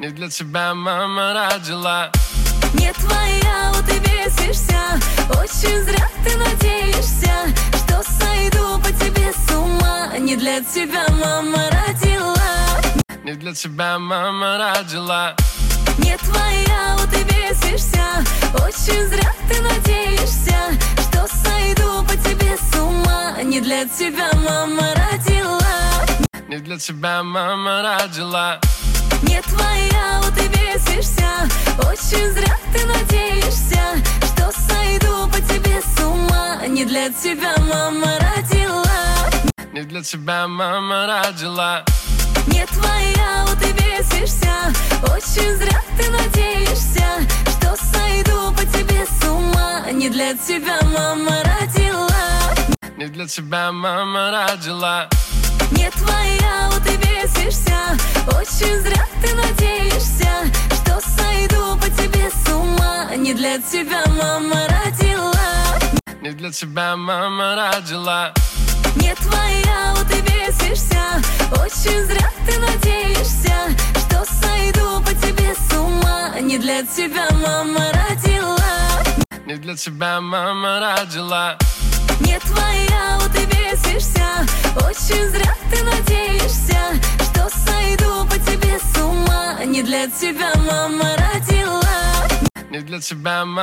Не для тебя мама родила. Не твоя, вот и бесишься. Очень зря ты надеешься, что сойду по тебе с ума. Не для тебя мама родила. Не для тебя мама родила. Не твоя, вот и бесишься. Очень зря ты надеешься, что сойду по тебе с ума. Не для тебя мама родила. Не для тебя мама родила. Не твоя, вот и бесишься. Очень зря ты надеешься, что сойду по тебе с ума. Не для тебя мама родила. Не для тебя мама родила. Не твоя, вот и бесишься. Очень зря ты надеешься, что сойду по тебе с ума. Не для тебя мама родила. Не для тебя мама родила. Не твоя, вот и бесишься. Очень зря ты надеешься, что сойду по тебе с ума. Не для тебя мама родила. Не для тебя мама родила. Не твоя, вот и бесишься. Очень зря ты надеешься, что сойду по тебе с ума. Не для тебя мама родила. Не для тебя мама родила. Не твоя, вот и бесишься. Очень зря ты надеешься, что сойду по тебе с ума. Не для тебя мама родила. Не для тебя мама.